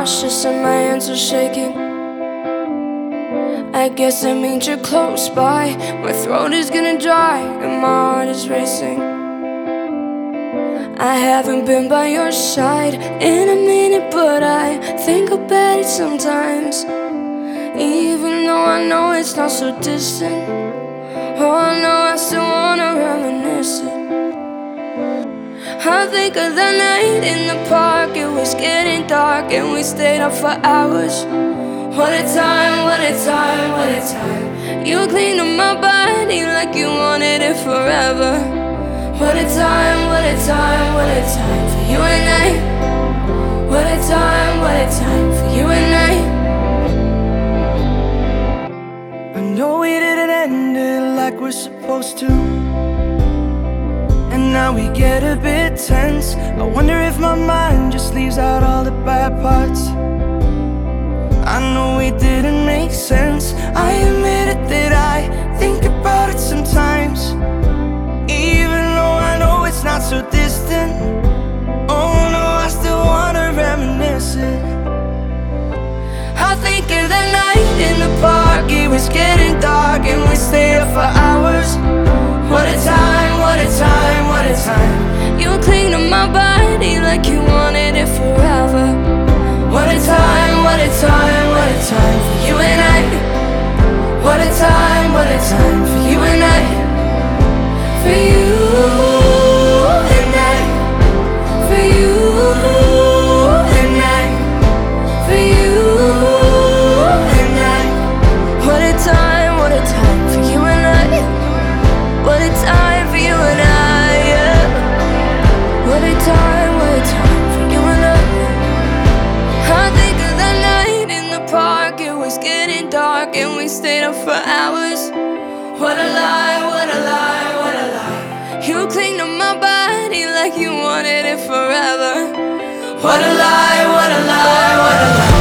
nauseous and my hands are shaking. I guess that means you're close by. My throat is gonna dry and my heart is racing. I haven't been by your side in a minute, but I think about it sometimes. Even though I know it's not so distant, oh, I know I still wanna reminisce it. I think of the night in the park. It was getting dark and we stayed up for hours. What a time, what a time, what a time. You cleaned up my body like you wanted it forever. What a time, what a time, what a time for you and I. What a time, what a time for you and I. I know we didn't end it like we're supposed to, and now we get a bit tense. I wonder if my mind just leaves out all the bad parts. I know we didn't make sense. I admit it that I think about it sometimes. Even though I know it's not so distant, oh no, I still wanna reminisce it. I think of the night in the park. It was getting dark and we stayed up for hours. What a time, what a time, what a time. You cleaned up my body like you wanted it forever. What a time, what a time, what a time for you and I. What a time, what a time for you and I. For you and I. For you and I. For you and I. What a time, what a time for you and I. What a time for you and I, yeah. What a time, what a time for you and I. I think of the night in the park. It was getting dark and we stayed up for hours. What a lie, what a lie, what a lie. You cleaned up my body like you wanted it forever. What a lie, what a lie, what a lie.